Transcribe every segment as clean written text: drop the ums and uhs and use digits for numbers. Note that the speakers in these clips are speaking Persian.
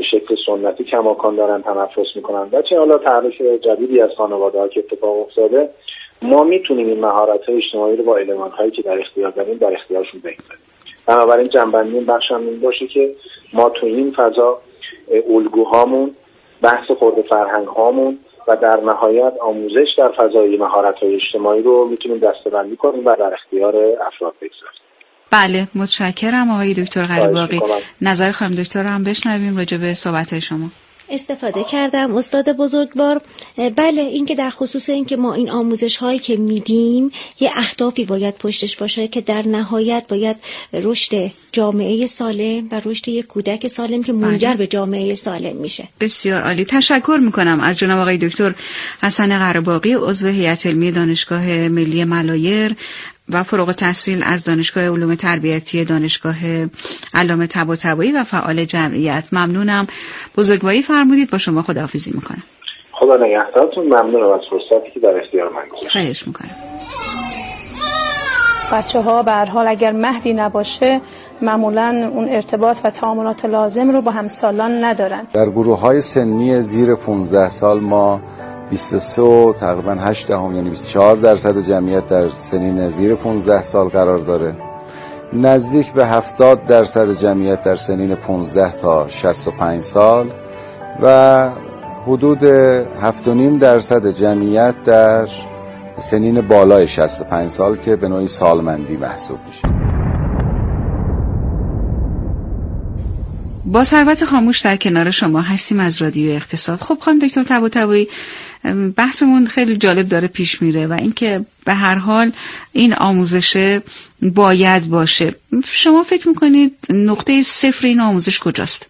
شکل سنتی کماکان دارن تنفس میکنن و چه حالا تحریک جدیدی از خانواده‌ها که اتفاق افتاده، ما میتونیم این مهارت‌های اجتماعی رو با المان‌هایی که در اختیار داریم در اختیارشون بگذاریم. بنابراین جنبندی این بخش هم این باشه که ما تو این فضا الگوهامون، بحث خرد فرهنگ‌هامون و در نهایت آموزش در فضای مهارت‌های اجتماعی رو میتونیم دسته‌بندی کنیم و در اختیار افراد بگذاریم. بله، متشکرم آقای دکتر قریباقی. نظر خانم دکتر رو هم بشنویم راجع به صحبت‌های شما. استفاده کردم استاد بزرگوار. بله، این که در خصوص این که ما این آموزش هایی که میدیم یه اهدافی باید پشتش باشه که در نهایت باید رشد جامعه سالم و رشد یک کودک سالم که منجر به جامعه سالم میشه. بسیار عالی. تشکر میکنم از جناب آقای دکتر حسن قریباقی، عضو هیئت علمی دانشگاه ملی ملایر و فارغ التحصیل از دانشگاه علوم تربیتی دانشگاه علامه طباطبایی و فعال جمعیت. ممنونم، بزرگواری فرمودید. با شما خداحافظی میکنم. خدا نگهدارتون. ممنونم از فرصتی که در اختیار من گذاشتید. خواهش میکنم. بچه‌ها به هر حال اگر مهدی نباشه معمولاً اون ارتباط و تعاملات لازم رو با همسالان ندارن. در گروه‌های سنی زیر 15 سال ما 23 و تقریباً 8 یعنی 24% جمعیت در سنین زیر 15 سال قرار داره. نزدیک به 70% جمعیت در سنین 15 تا 65 سال و حدود 7.5% جمعیت در سنین بالای 65 سال که به نوعی سالمندی محسوب میشه. با ثروت خاموش در کنار شما هستیم از رادیو اقتصاد. خب خانم دکتر طباطبایی، بحثمون خیلی جالب داره پیش میره و اینکه به هر حال این آموزش باید باشه. شما فکر میکنید نقطه صفر این آموزش کجاست؟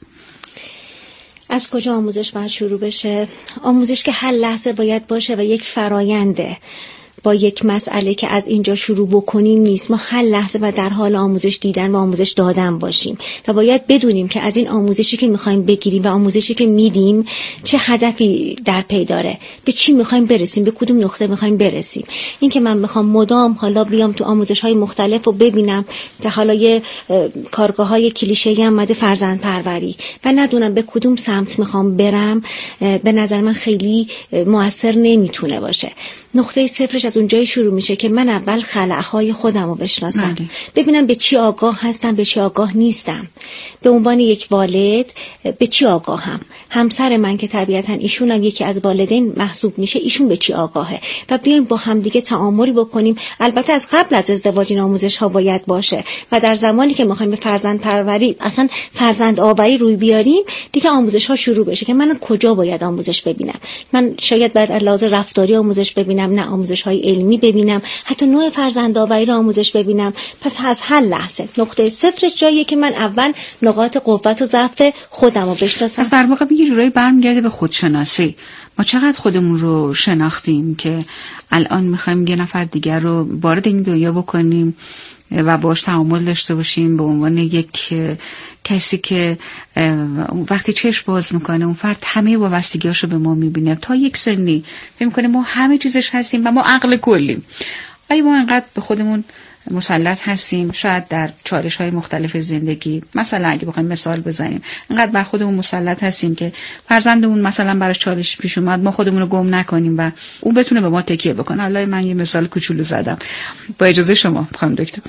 از کجا آموزش باید شروع بشه؟ آموزش که هر لحظه باید باشه و یک فراینده. با یک مسئله که از اینجا شروع بکنیم نیست. ما هر لحظه و در حال آموزش دیدن و آموزش دادن باشیم و باید بدونیم که از این آموزشی که میخوایم بگیریم و آموزشی که میدیم چه هدفی در پی داره، به چی میخوایم برسیم، به کدوم نقطه میخوایم برسیم. این که من بخوام مدام حالا بیام تو آموزش‌های مختلف و ببینم که حالا یه کارگاه‌های کلیشه‌ای اومده فرزند پروری و ندونم به کدوم سمت میخوام برم، به نظر من خیلی مؤثر نمیتونه باشه. نقطه صفرش از اونجایی شروع میشه که من اول خلأهای خودم رو بشناسم، ببینم به چی آگاه هستم، به چی آگاه نیستم. به عنوان یک والد به چی آگاهم؟ همسر من که طبیعتاً ایشونم یکی از والدین محسوب میشه، ایشون به چی آگاهه؟ و بیایم با هم دیگه تعامل بکنیم. البته از قبل از ازدواج این آموزش ها باید باشه و در زمانی که میخوایم به فرزند پروری، اصلا فرزند آوری روی بیاریم، دیگه آموزش ها شروع بشه که من کجا باید آموزش ببینم. من شاید باید از لحاظ رفتاری آموزش ببینم، نه آموزش های علمی ببینم، حتی نوع فرزند آوری رو آموزش ببینم. پس از هر لحظه نقطه صفر جاییه که من اول نقاط قوت و ضعف خودم رو بشناسم. پس در واقع یه جورایی برمیگرده به خودشناسی. ما چقدر خودمون رو شناختیم که الان میخوایم یه نفر دیگر رو وارد این دنیا بکنیم و باش تعامل داشته باشیم به عنوان یک کسی که وقتی چشم باز میکنه اون فرد همه وابستگیاشو به ما میبینه. تا یک سنی فکر میکنه ما همه چیزش هستیم و ما عقل کلیم. آیا ما انقدر به خودمون مسلط هستیم؟ شاید در چالش‌های مختلف زندگی، مثلا اگه بخوایم مثال بزنیم، انقدر بر خودمون مسلط هستیم که فرزندمون مثلا براش چالش پیش اومد ما خودمون رو گم نکنیم و اون بتونه به ما تکیه بکنه. حالا من یه مثال کوچولو زدم با اجازه شما خانم دکتر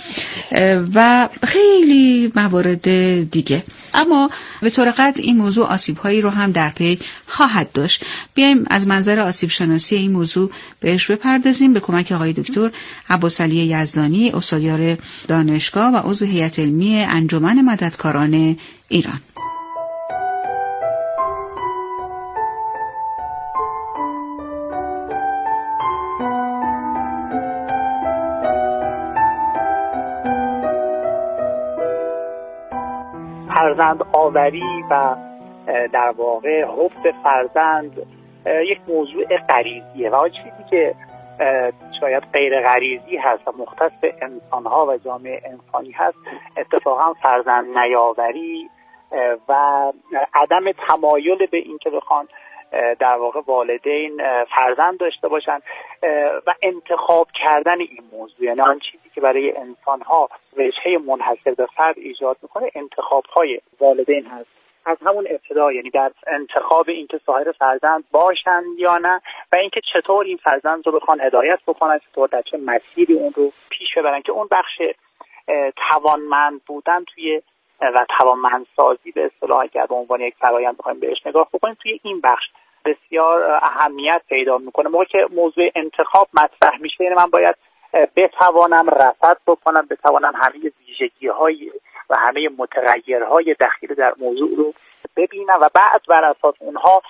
و خیلی موارد دیگه. اما به طور قطع این موضوع آسیب‌هایی رو هم در پی خواهد داشت. بیایم از منظر آسیب شناسی این موضوع بهش بپردازیم به کمک آقای دکتر عباسعلی یزدانی، استادیار دانشگاه و عضو هیئت علمی انجمن مددکاران ایران. فرزند آوری و در واقع حفظ فرزند یک موضوع غریزیه و چیزی که شاید غیر غریزی هست و مختص به انسان‌ها و جامعه انسانی هست اتفاقا فرزند نیاوری و عدم تمایل به این که بخوان در واقع والدین فرزند داشته باشن و انتخاب کردن این موضوع. یعنی آن چیزی که برای انسان‌ها وجهه منحصر به فرد ایجاد میکنه انتخاب‌های والدین هست از همون ابتدا، یعنی در انتخاب اینکه صاحب فرزند باشن یا نه و اینکه چطور این فرزند رو بخوان هدایت بکنن، چطور در چه مسیری اون رو پیش ببرن، که اون بخش توانمند بودن توی و توانمندسازی به اصطلاح اگر به عنوان یک فرآیند بخوایم بهش نگاه بکنیم، توی این بخش بسیار اهمیت پیدا میکنه. موقعی که موضوع انتخاب مطرح میشه، یعنی من باید بتوانم رصد بکنم، بتوانم همه ویژگی‌های و همه متغیرهای دخیل در موضوع رو ببینم و بعد بر اساس اونها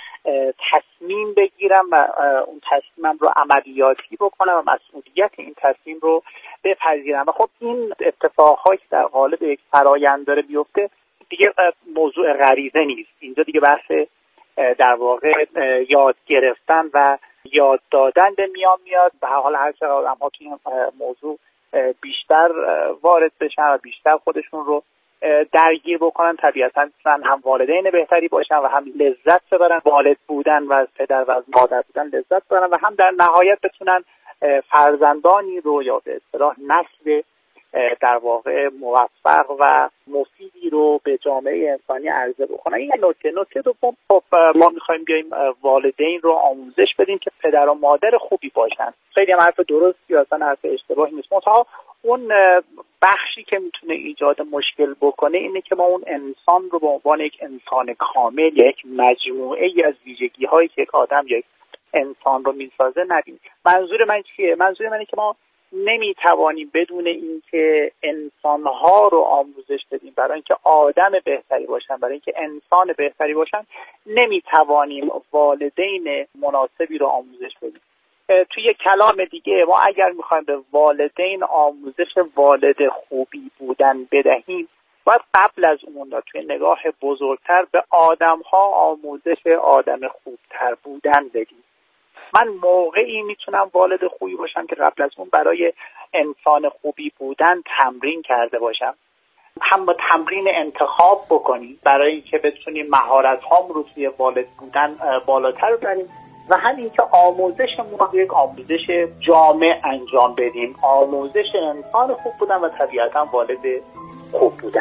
تصمیم بگیرم و اون تصمیمم رو عملیاتی بکنم و مسئولیت این تصمیم رو بپذیرم. و خب این اتفاقهایی که در قالب یک فرآیند داره بیفته دیگه موضوع غریزه نیست. اینجا دیگه بحث در واقع یاد گرفتن و یاد دادن به میان میاد. به هر حال هر چقدر آدم‌ها توی این موضوع بیشتر وارد بشن و بیشتر خودشون رو درگیر بکنن، طبیعتاً میتونن هم والدین بهتری باشن و هم لذت ببرن والد بودن و از پدر و از مادر بودن لذت ببرن و هم در نهایت بتونن فرزندانی رو یا به اصطلاح نسل در واقع موفق و مفیدی رو به جامعه انسانی عرضه بکنن. این نکته دوم، خب ما میخوایم بیایم والدین رو آموزش بدیم که پدر و مادر خوبی باشن. خیلی هم حرف درستی اصلا حرف اشتباهی نیست، منتها اون بخشی که میتونه ایجاد مشکل بکنه اینه که ما اون انسان رو به عنوان یک انسان کامل، یک مجموعه ای از ویژگی هایی که یک آدم یا یک انسان رو میسازه نبینیم. منظور من چیه؟ منظور منه که ما نمیتوانیم بدون اینکه انسانها رو آموزش بدیم برای اینکه آدم بهتری باشن، برای اینکه انسان بهتری باشن، نمیتوانیم والدین مناسبی رو آموزش بدیم. توی یک کلام دیگه، ما اگر میخوایم به والدین آموزش والد خوبی بودن بدهیم، باید قبل از اون توی نگاه بزرگتر به آدم‌ها آموزش آدم خوبتر بودن بدیم. من موقعی میتونم والد خوبی باشم که قبل از اون برای انسان خوبی بودن تمرین کرده باشم. هم با تمرین انتخاب بکنیم برای اینکه بتونیم مهارت‌هام رو توی والد بودن بالاتر ببریم و همین که آموزشمون رو یک آموزش جامع انجام بدیم، آموزش انسان خوب بودن و طبیعتاً والد خوب بودن.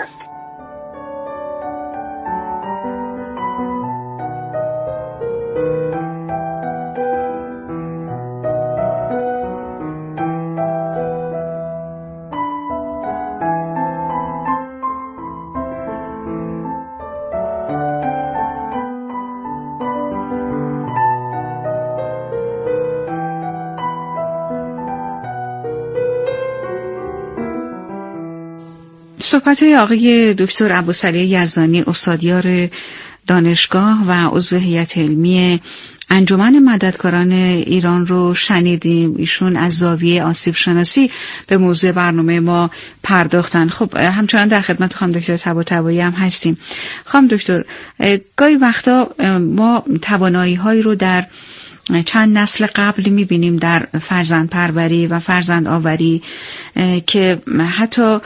صحبت‌های آقای دکتر ابوصالح یزدانی، استادیار دانشگاه و عضو هیئت علمی انجمن مددکاران ایران رو شنیدیم. ایشون از زاویه آسیب شناسی به موضوع برنامه ما پرداختن. خب همچنان در خدمت خانم دکتر طباطبایی هم هستیم. خانم دکتر، گاهی وقتا ما توانایی‌هایی رو در چند نسل قبل می‌بینیم در فرزند پروری و فرزند آوری که حتی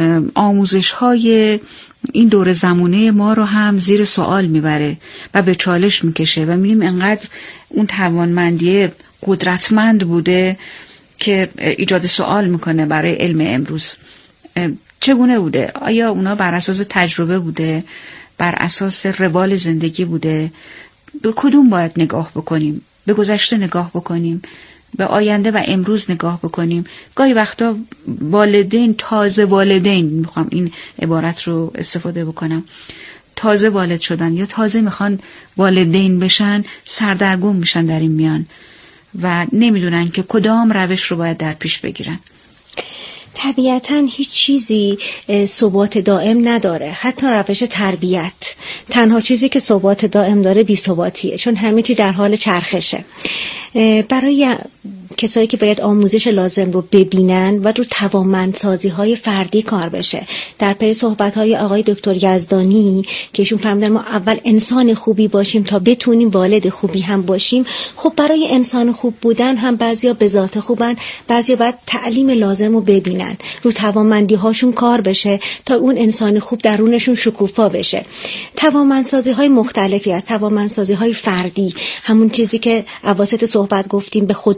آموزش‌های این دور زمانه ما رو هم زیر سوال میبره و به چالش میکشه و می‌بینیم انقدر اون توانمندی قدرتمند بوده که ایجاد سوال میکنه برای علم امروز. چگونه بوده؟ آیا اونا بر اساس تجربه بوده؟ بر اساس روال زندگی بوده؟ به کدوم باید نگاه بکنیم؟ به گذشته نگاه بکنیم؟ به آینده و امروز نگاه بکنیم؟ گاهی وقتا والدین، تازه والدین، میخوام این عبارت رو استفاده بکنم، تازه والد شدن یا تازه میخوان والدین بشن، سردرگم میشن در این میان و نمیدونن که کدام روش رو باید در پیش بگیرن. طبیعتاً هیچ چیزی ثبات دائم نداره، حتی روش تربیت. تنها چیزی که ثبات دائم داره بی‌ثباتیه، چون همه چی در حال چرخشه. برای کسایی که باید آموزش لازم رو ببینن و رو توانمندسازی های فردی کار بشه، در پی صحبت های آقای دکتر یزدانی که ایشون فرمودن ما اول انسان خوبی باشیم تا بتونیم والد خوبی هم باشیم. خب برای انسان خوب بودن هم بعضیا به ذات خوبن، بعضیا باید تعلیم لازم رو ببینن، رو توانمندی هاشون کار بشه تا اون انسان خوب درونشون شکوفا بشه. توانمندسازی های مختلفی از توانمندسازی های فردی، همون چیزی که اواسط صحبت گفتیم به خودآگاهی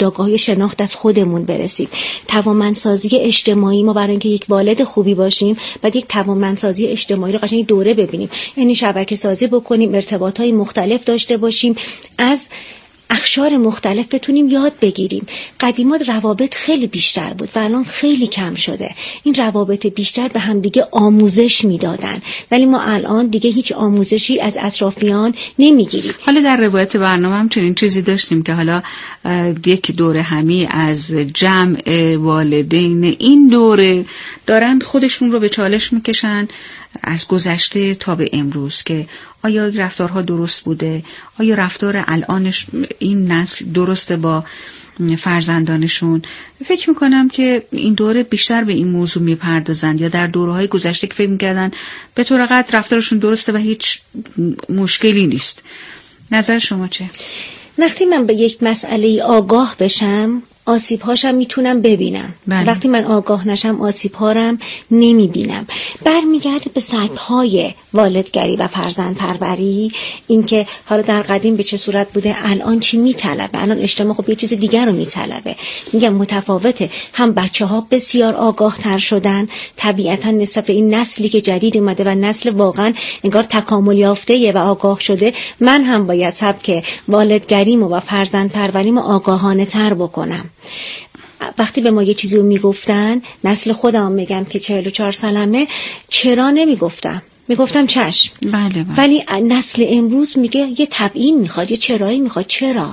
شناخت از خودمون برسیم. توانمندسازی اجتماعی، ما برای اینکه یک والد خوبی باشیم باید یک توانمندسازی اجتماعی رو قشنگ دوره ببینیم، یعنی شبکه سازی بکنیم، ارتباطات مختلف داشته باشیم، از اقشار مختلف بتونیم یاد بگیریم. قدیما روابط خیلی بیشتر بود و الان خیلی کم شده. این روابط بیشتر به هم دیگه آموزش میدادن، ولی ما الان دیگه هیچ آموزشی از اطرافیان نمیگیریم. حالا در روایت برنامه هم چنین چیزی داشتیم که حالا یک دوره همی از جمع والدین این دوره دارن خودشون رو به چالش میکشن از گذشته تا به امروز که آیا رفتارها درست بوده، آیا رفتار الانش این نسل درسته با فرزندانشون. فکر میکنم که این دوره بیشتر به این موضوع میپردازن، یا در دوره‌های گذشته که فکر میکردن به طور قطع رفتارشون درسته و هیچ مشکلی نیست. نظر شما چه؟ وقتی من به یک مسئله آگاه بشم آسیب‌هاشم میتونم ببینم. بله. وقتی من آگاه نشم آسیب‌هارم نمیبینم. برمیگرده به سبک‌های والدگری و فرزند پروری، اینکه حالا در قدیم به چه صورت بوده، الان چی میطلبه. الان اجتماع خب یه چیز دیگر رو میطلبه. میگم متفاوته. هم بچه‌ها بسیار آگاه تر شدن طبیعتاً نسبت به این نسلی که جدید اومده و نسل واقعاً انگار تکامل یافته‌ایه و آگاه شده. من هم باید سبک والدگریمو و فرزند پروریمو آگاهانه تر بکنم. وقتی به ما یه چیزی رو میگفتن، نسل خودم میگم که 44 سالمه، چرا نمیگفتم؟ میگفتم چشم. بله. ولی نسل امروز میگه یه تبیین میخواد، یه چرایی میخواد. چرا؟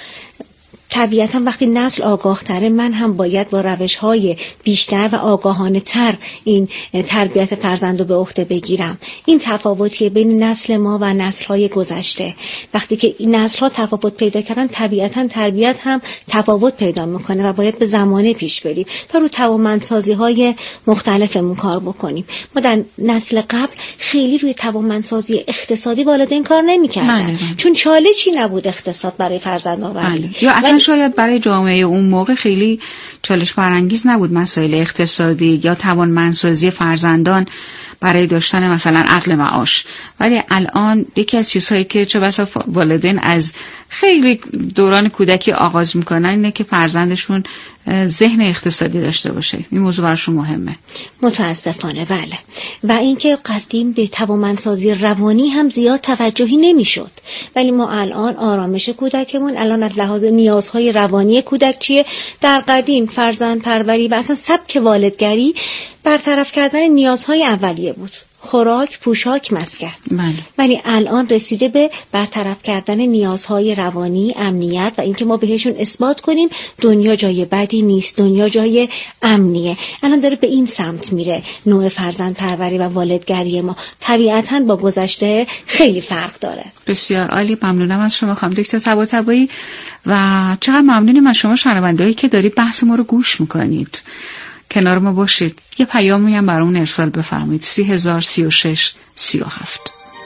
طبیعتا وقتی نسل آگاه تره، من هم باید با روش‌های بیشتر و آگاهانه تر این تربیت فرزند رو به عهده بگیرم. این تفاوتیه بین نسل ما و نسل‌های گذشته. وقتی که این نسل‌ها تفاوت پیدا کردن، طبیعتا تربیت هم تفاوت پیدا میکنه و باید به زمانه پیش بریم تا رو توانمندسازی‌های مختلفمون کار بکنیم. ما در نسل قبل خیلی روی توانمندسازی اقتصادی والدین کار نمی‌کردن، چون چالشی نبود اقتصاد برای فرزندآوری. یا اصلا شاید برای جامعه اون موقع خیلی چالش برانگیز نبود مسائل اقتصادی یا توانمندسازی فرزندان برای داشتن مثلا عقل معاش. ولی الان یکی از چیزهایی که چه بسا والدین از خیلی دوران کودکی آغاز میکنن اینه که فرزندشون ذهن اقتصادی داشته باشه. این موضوع براشون مهمه. متاسفانه بله. و اینکه قدیم به توانمندسازی روانی هم زیاد توجهی نمیشد، ولی ما الان آرامش کودکمون الان از لحاظ نیازهای روانی کودک چیه؟ در قدیم فرزند پروری و اصلا سبک والدگری برطرف کردن نیازهای اولیه بود: خوراک، پوشاک، مسکن. بله. ولی الان رسیده به برطرف کردن نیازهای روانی، امنیت و اینکه ما بهشون اثبات کنیم دنیا جای بدی نیست، دنیا جای امنیه. الان داره به این سمت میره نوع فرزند پروری و والدگری ما. طبیعتاً با گذشته خیلی فرق داره. بسیار عالی. ممنونم از شما خانم دکتر طباطبایی و چقدر ممنونم از شما شنونده‌ای که دارید بحث ما رو گوش میکنید. کنار ما باشید. یه پیامی هم برامون ارسال بفرمایید. 3036 37.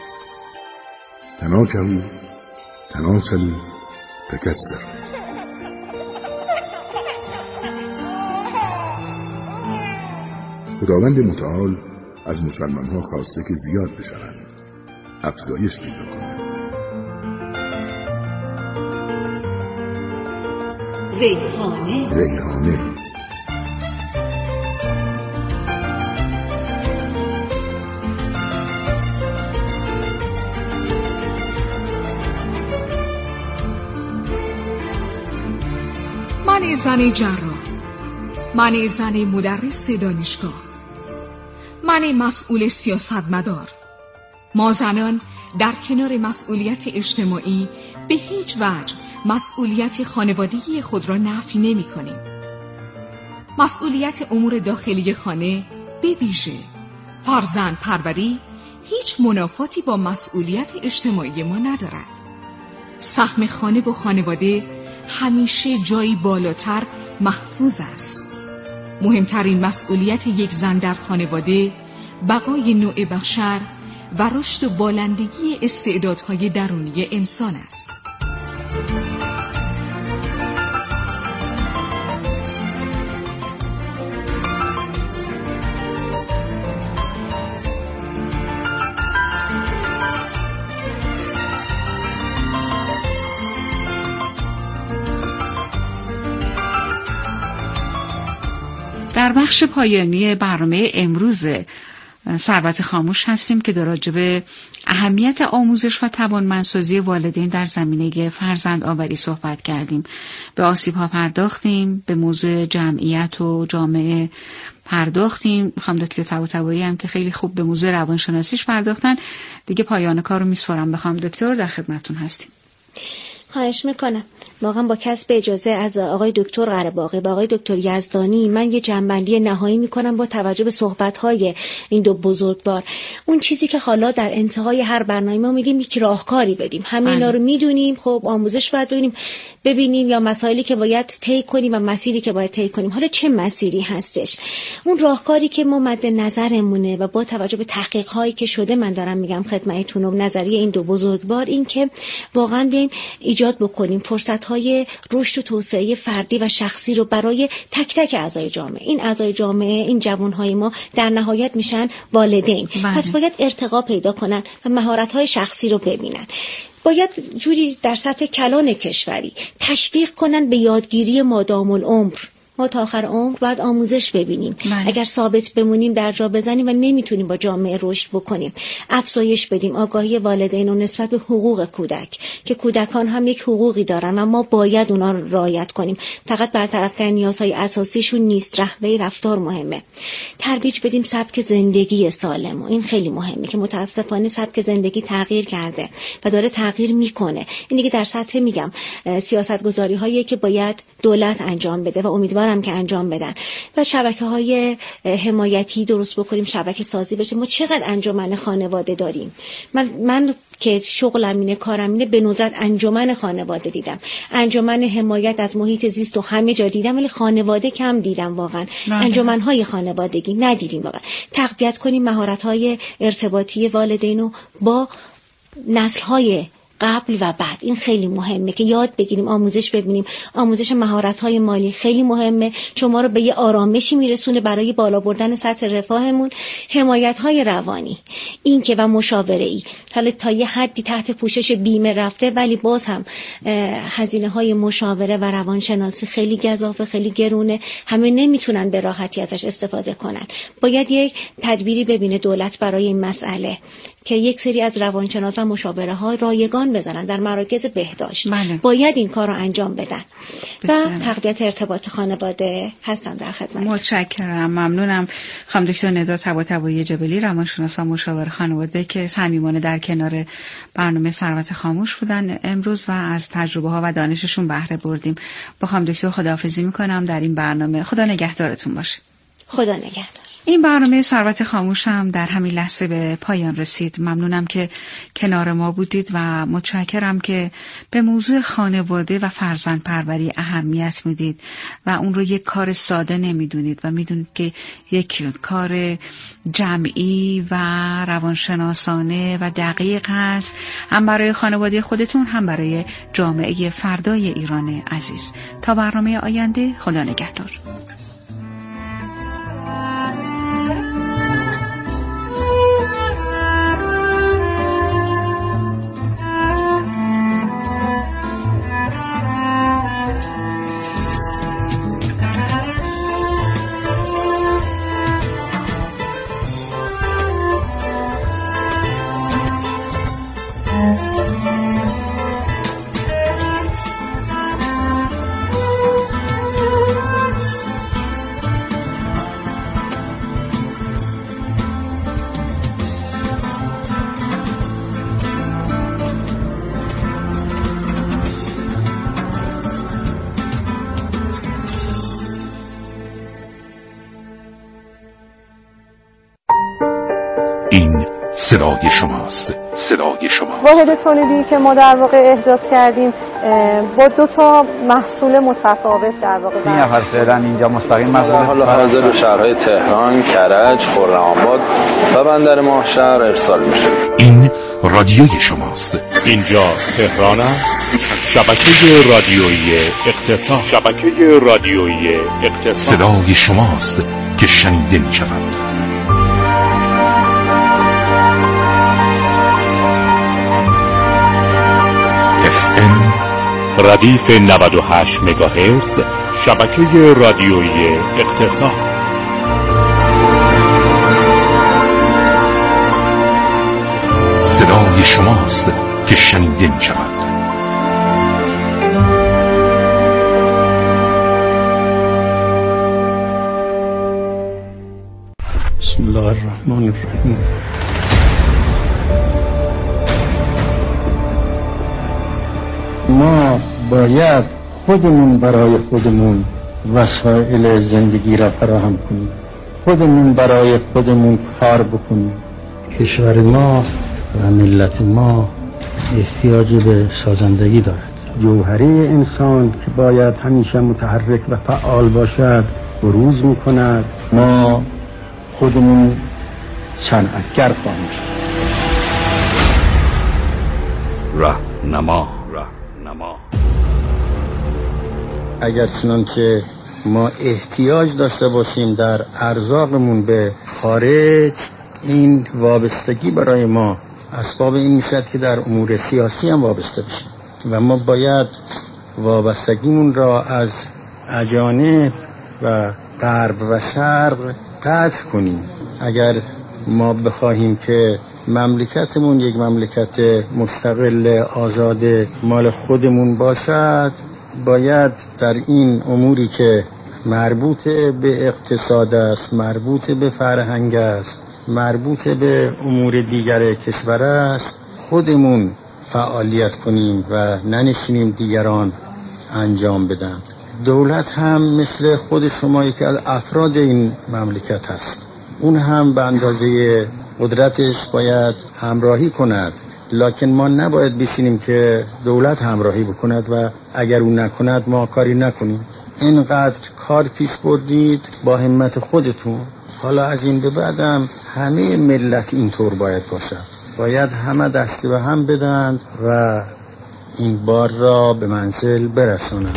تناكروا تناسلوا تكسروا. خداوند متعال از مسلمان‌ها خواسته که زیاد بشوند، افزایش پیدا کنند. ریحانه من زن جراح، من زن مدرس دانشگاه، من مسئول سیاستمدار. ما زنان در کنار مسئولیت اجتماعی به هیچ وجه مسئولیت خانوادگی خود را نفی نمی کنیم. مسئولیت امور داخلی خانه به ویژه فرزند پروری هیچ منافاتی با مسئولیت اجتماعی ما ندارد. سهم خانه و خانواده همیشه جایی بالاتر محفوظ است. مهمترین مسئولیت یک زن در خانواده بقای نوع بشر و رشد و بالندگی استعدادهای درونی انسان است. در بخش پایانی برنامه امروز ثروت خاموش هستیم که در راجع به اهمیت آموزش و توانمندسازی والدین در زمینه فرزند آوری صحبت کردیم. به آسیب‌ها پرداختیم، به موضوع جمعیت و جامعه پرداختیم. میخوام دکتر طباطبایی هم که خیلی خوب به موضوع روانشناسیش پرداختن. دیگه پایان کار رو میسپارم بخوام دکتر، در خدمتتون هستیم. خواهش میکنم. واقعا با کسب اجازه از آقای دکتر قره‌باغی و آقای دکتر یزدانی من یه جنبندی نهایی میکنم با توجه به صحبت‌های این دو بزرگوار. اون چیزی که حالا در انتهای هر برنامه ما میگیم یک راهکاری بدیم. همه اینا رو میدونیم، خب آموزش باید ببینیم یا مسائلی که باید طی کنیم و مسیری که باید طی کنیم. حالا چه مسیری هستش؟ اون راهکاری که ما مد نظرمونه و با توجه به تحقیق‌هایی که شده من دارم میگم خدمتتون و نظریه این دو بزرگوار این که واقعا بیایم ایجاد بکنیم فرصت‌های رشد و توسعه فردی و شخصی رو برای تک تک اعضای جامعه. این اعضای جامعه، این جوان‌های ما در نهایت میشن والدین. پس باید ارتقا پیدا کنن و مهارت‌های شخصی رو ببینن. باید جوری در سطح کلان کشوری تشویق کنن به یادگیری مادام العمر. ما تا آخر عمر باید آموزش ببینیم. اگر ثابت بمونیم در جا بزنیم و نمیتونیم با جامعه رشد بکنیم، افزایش بدیم آگاهی والدین و نسبت به حقوق کودک که کودکان هم یک حقوقی دارن و ما باید اونا رو رعایت کنیم. فقط برطرف کردن نیازهای اساسیشون نیست، رهبری رفتار مهمه. ترویج بدیم سبک زندگی سالم و این خیلی مهمه که متاسفانه سبک زندگی تغییر کرده و داره تغییر میکنه. این دیگه در سطح میگم سیاستگذاری هایی که باید دولت انجام بده و امیدوارم که انجام بدن و شبکه‌های حمایتی درست بکنیم، شبکه سازی بشه. ما چقدر انجمن خانواده داریم. من که شغلم اینه، کارم اینه، به ندرت انجمن خانواده دیدم، انجمن حمایت از محیط زیست و همه جا دیدم، ولی خانواده کم دیدم. واقعا انجمن‌های خانوادگی ندیدیم. واقعا تقویت کنیم مهارت‌های ارتباطی والدین رو با نسل‌های قبل و بعد. این خیلی مهمه که یاد بگیریم، آموزش ببینیم. آموزش مهارت‌های مالی خیلی مهمه چون ما رو به یه آرامشی میرسونه برای بالا بردن سطح رفاهمون. حمایت‌های روانی این که و مشاوره‌ای حالا تا یه حدی تحت پوشش بیمه رفته، ولی باز هم هزینه‌های مشاوره و روانشناسی خیلی گزافه، خیلی گرونه، همه نمیتونن به راحتی ازش استفاده کنن. باید یک تدبیری ببینه دولت برای این مسئله که یک سری از روانشناس و مشاوره ها رایگان بزنن در مراکز بهداشت. باید این کار رو انجام بدن. و تقویت ارتباط خانواده هستم در خدمت. متشکرم، ممنونم. خانم دکتر ندا طباطبایی جبلی، روانشناس و مشاور خانواده که صمیمانه در کنار برنامه ثروت خاموش بودن امروز و از تجربه ها و دانششون بهره بردیم. با خانم دکتر خداحافظی میکنم در این برنامه. خدا نگهدارتون باشه. خدا نگهدار. این برنامه ثروت خاموش هم در همین لحظه به پایان رسید. ممنونم که کنار ما بودید و متشکرم که به موضوع خانواده و فرزند پروری اهمیت میدید و اون رو یک کار ساده نمیدونید و میدونید که یک کار جمعی و روانشناسانه و دقیق هست، هم برای خانواده خودتون هم برای جامعه فردای ایران عزیز. تا برنامه آینده، خدا نگهدار. صدای شماست. صدای شما. واحد تولیدی که ما در واقع احداث کردیم با دو تا محصول متفاوت در واقع 3 نفر فعلا اینجا مستقیم مزرعه حالا حاضر به شهرهای تهران، کرج، خرم‌آباد و بندر ماهشهر ارسال میشه. این رادیوی شماست. اینجا تهران است. شبکه رادیویی اقتصاد. شبکه رادیویی اقتصاد. صدای شماست که شنیده میشود. FM ردیف 98 مگاهرتز، شبکه رادیویی اقتصاد. صدای شماست که شنیده می شود. بسم الله الرحمن الرحیم. ما باید خودمون برای خودمون وسایل زندگی را فراهم کنیم، خودمون برای خودمون کار بکنیم. کشور ما و ملت ما احتیاج به سازندگی دارد. جوهره انسان که باید همیشه متحرک و فعال باشد بروز می‌کند. ما خودمون صنعتگر خواهیم شد. راهنما. اگر چنانکه ما احتیاج داشته باشیم در ارزاقمون به خارج، این وابستگی برای ما اسباب این میشد که در امور سیاسی هم وابسته بشیم و ما باید وابستگیمون را از اجانب و غرب و شرق قطع کنیم. اگر ما بخواهیم که مملکتمون یک مملکت مستقل آزاد مال خودمون باشد، باید در این اموری که مربوط به اقتصاد است، مربوط به فرهنگ است، مربوط به امور دیگر کشور است، خودمون فعالیت کنیم و ننشینیم دیگران انجام بدن. دولت هم مثل خود شما یکی از افراد این مملکت هست، اون هم به اندازه قدرتش باید همراهی کند، لکن ما نباید بشینیم که دولت همراهی بکند و اگر اون نکند ما کاری نکنیم. اینقدر کار پیش بردید با همت خودتون، حالا از این به بعدم همه ملت اینطور باید باشد، باید همه دست به هم بدند و این بار را به منزل برسانند.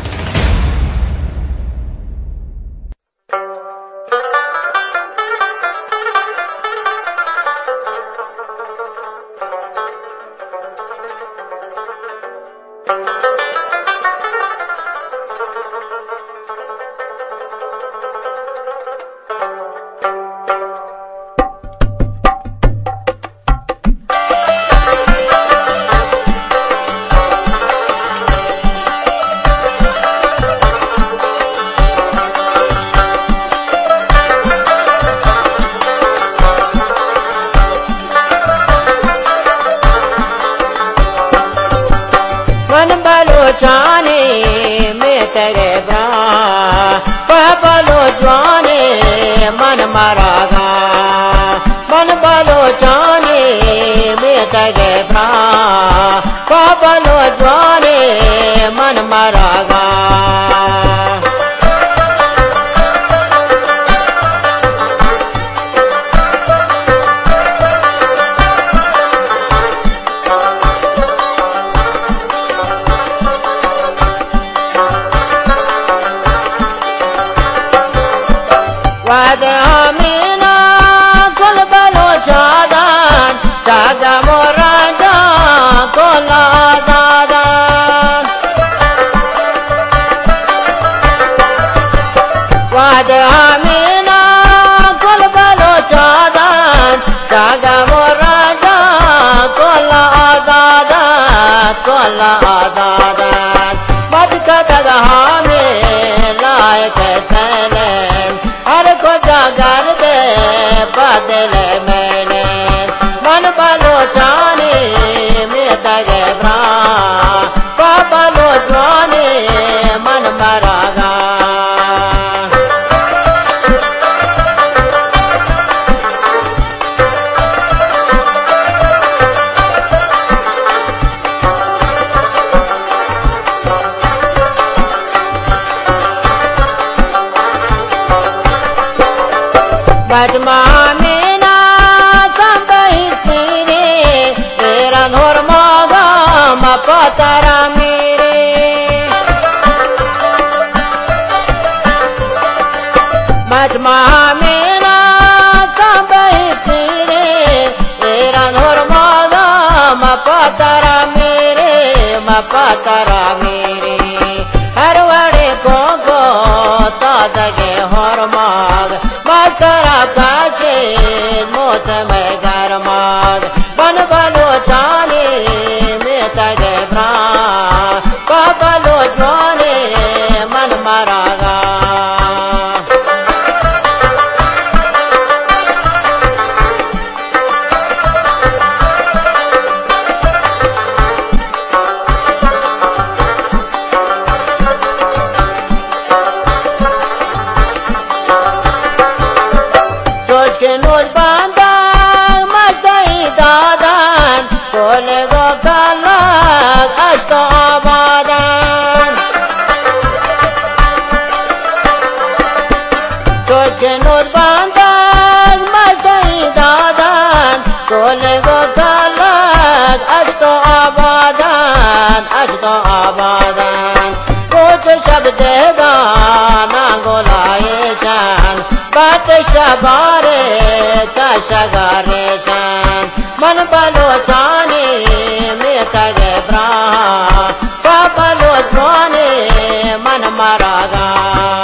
موسم گرماد بن بلوچانی برا بابا لو جوانی من مراغا شباره کشگارشان من بلوچانی میتگه برا با بلوچانی من مراغا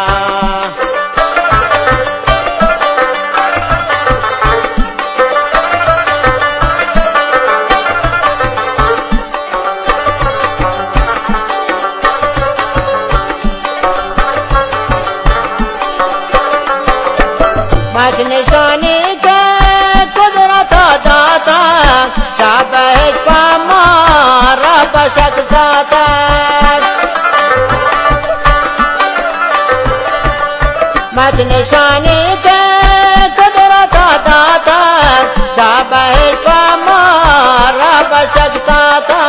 نشانی که قدرت داتا شبه پا ما را بشک زاتا مچ نشانی که قدرت داتا شبه پا ما را بشک زاتا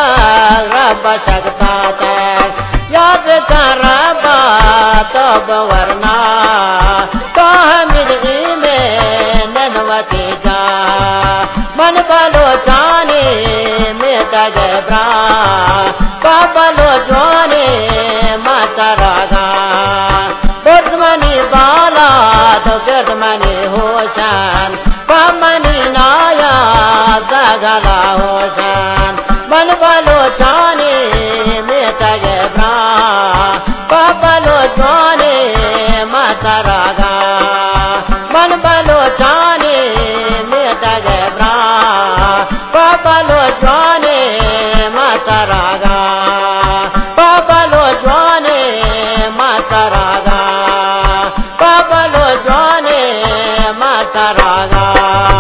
یاد کن ربا تو بورنا تو همین من بلوچانی میتگه برا با بلوچانی مچراغا برد منی بالا تو گرد منی ہوشن با منی نایا زگلا ہوشن من بلوچانی میتگه برا با بلوچانی مچراغا من بلوچانی میتگه برا با بلوچانی مچراغا با بلوچانی مچراغا با بلوچانی مچراغا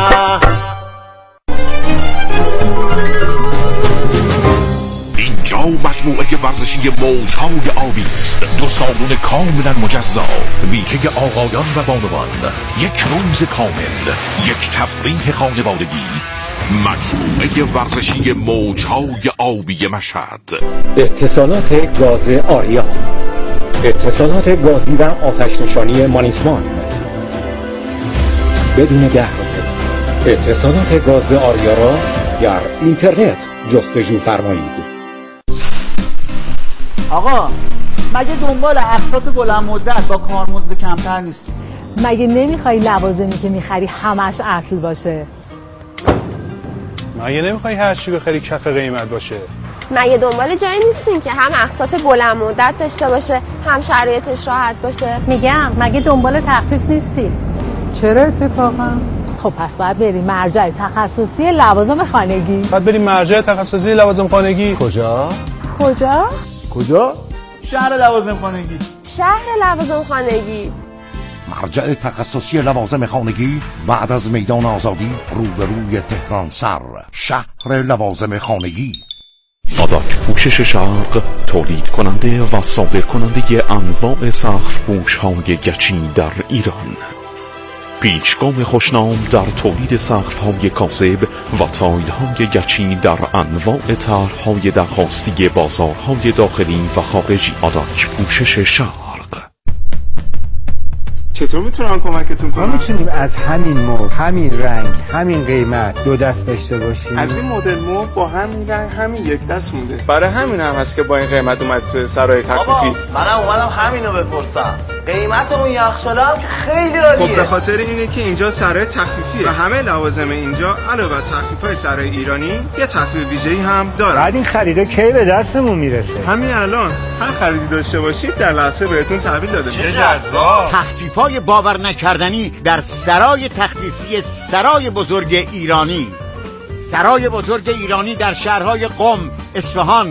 اینجا مجموعه ورزشی موج‌های آبی است، 2 سالن کاملا مجزا، ویژه آقایان و بانوان، 1 روز کامل، 1 تفریح خانوادگی. مجموعه ورزشی موج‌های آبی مشهد. اتصالات گاز آریا، اتصالات گازی و آتش نشانی مانیسمان بدون گرز. اتصالات گاز آریا را در اینترنت جستجو فرمایید. آقا مگه دنبال اقساط بلند مدت با کارمزد کمتر نیست؟ مگه نمیخوای لوازمی که میخری همش اصل باشه؟ مگه نمیخوای هر چی بخری کف قیمت باشه؟ مگه دنبال جایی نیستین که هم اقساط بلند مدت داشته باشه هم شرایطش راحت باشه؟ میگم مگه دنبال تخفیف نیستی؟ چرا اتفاقا؟ خب پس باید بریم مرجع تخصصی لوازم خانگی. باید بریم مرجع تخصصی لوازم خانگی. کجا؟ شهر لوازم خانگی. شهر لوازم خانگی. مرجع تخصصی لوازم خانگی بعد از میدان آزادی روبروی تهران سر، شهر لوازم خانگی. آداک پوشش شرق تولید کننده و صادر کننده انواع سقف پوش‌های گچی در ایران. پیشگام خوشنام در تولید سقف‌های کاذب و تایل‌های گچی در انواع طرح‌های درخواستی بازارهای داخلی و خارجی. آداک پوشش شرق. چطور میتونم کمکتون کنم؟ ما میتونیم از همین مبل، همین رنگ، همین قیمت 2 دست داشته باشیم. از این مدل مبل با همین رنگ همین 1 دست مونده. برای همین هم هست که با این قیمت اومد تو سرای تخفیفی. منم اومدم همینو بپرسم. قیمت اون یخچال هم خیلی عالیه. خب به خاطر اینه که اینجا سرای تخفیفیه و همه لوازم اینجا علاوه بر تخفیف‌های سرای ایرانی یه تخفیف ویژه‌ای هم داره. بعد این خریدا کی به دستمون میرسه؟ همین الان هر خریدی داشته باشید در لحظه بهتون تحویل داده میشه. چه جذاب. تخفیف‌های باور نکردنی در سرای تخفیفی سرای بزرگ ایرانی. سرای بزرگ ایرانی در شهرهای قم، اصفهان،